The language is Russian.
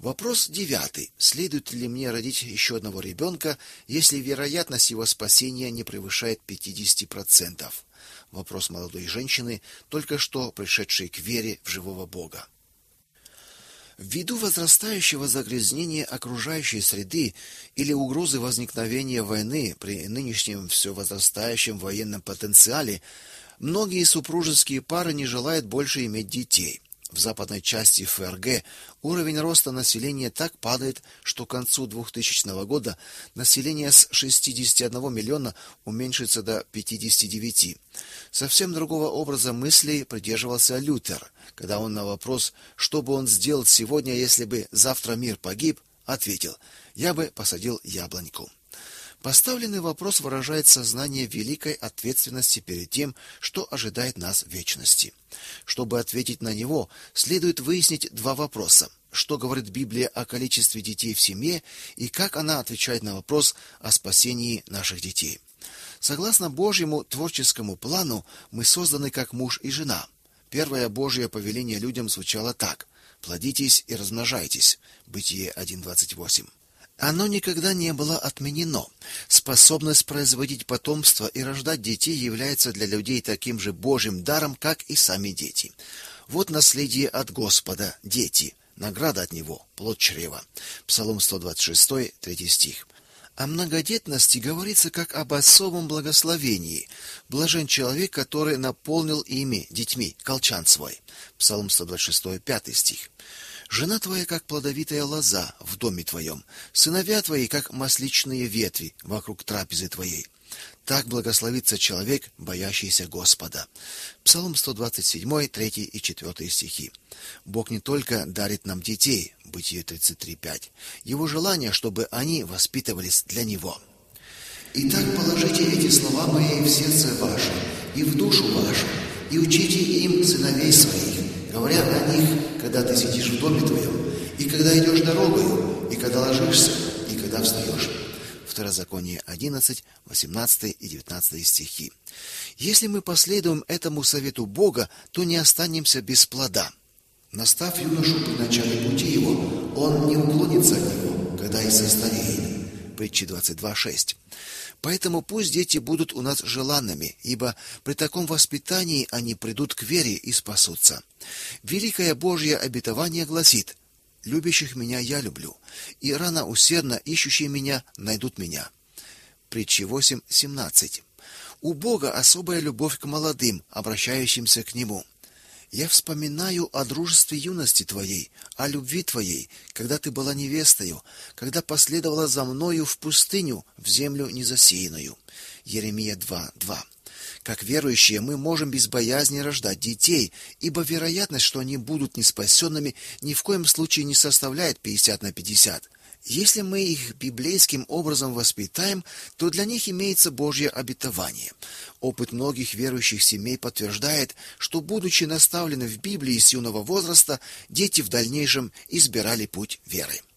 Вопрос 9. Следует ли мне родить еще одного ребенка, если вероятность его спасения не превышает 50%? Вопрос молодой женщины, только что пришедшей к вере в живого Бога. Ввиду возрастающего загрязнения окружающей среды или угрозы возникновения войны при нынешнем все возрастающем военном потенциале, многие супружеские пары не желают больше иметь детей. В западной части ФРГ уровень роста населения так падает, что к концу 2000 года население с 61 миллиона уменьшится до 59. Совсем другого образа мыслей придерживался Лютер, когда он на вопрос, что бы он сделал сегодня, если бы завтра мир погиб, ответил: «Я бы посадил яблоньку». Поставленный вопрос выражает сознание великой ответственности перед тем, что ожидает нас в вечности. Чтобы ответить на него, следует выяснить два вопроса: что говорит Библия о количестве детей в семье и как она отвечает на вопрос о спасении наших детей. Согласно Божьему творческому плану, мы созданы как муж и жена. Первое Божье повеление людям звучало так: плодитесь и размножайтесь. Бытие 1:28. Оно никогда не было отменено. Способность производить потомство и рождать детей является для людей таким же Божьим даром, как и сами дети. Вот наследие от Господа — дети, награда от Него — плод чрева. Псалом 126, 3 стих. О многодетности говорится как об особом благословении. Блажен человек, который наполнил ими, детьми, колчан свой. Псалом 126, 5 стих. Жена твоя, как плодовитая лоза в доме твоем, сыновья твои, как масличные ветви вокруг трапезы твоей. Так благословится человек, боящийся Господа. Псалом 127, 3 и 4 стихи. Бог не только дарит нам детей, Бытие 33:5, Его желание, чтобы они воспитывались для Него. Итак, положите эти слова мои в сердце ваше и в душу вашу, и учите им сыновей своих, говоря о них, когда ты сидишь в доме твоем, и когда идешь дорогою, и когда ложишься, и когда встаешь. Второзаконие 11, 18 и 19 стихи. Если мы последуем этому совету Бога, то не останемся без плода. Настав юношу при начале пути его, он не уклонится от него, когда и состареет. Притчи 22:6. Поэтому пусть дети будут у нас желанными, ибо при таком воспитании они придут к вере и спасутся. Великое Божье обетование гласит: «Любящих меня я люблю, и рано усердно ищущие меня найдут меня». Притчи 8:17. У Бога особая любовь к молодым, обращающимся к Нему. «Я вспоминаю о дружестве юности твоей, о любви твоей, когда ты была невестою, когда последовала за мною в пустыню, в землю незасеянную». Еремия 2:2. Как верующие мы можем без боязни рождать детей, ибо вероятность, что они будут неспасенными, ни в коем случае не составляет 50/50. Если мы их библейским образом воспитаем, то для них имеется Божье обетование. Опыт многих верующих семей подтверждает, что, будучи наставлены в Библии с юного возраста, дети в дальнейшем избирали путь веры.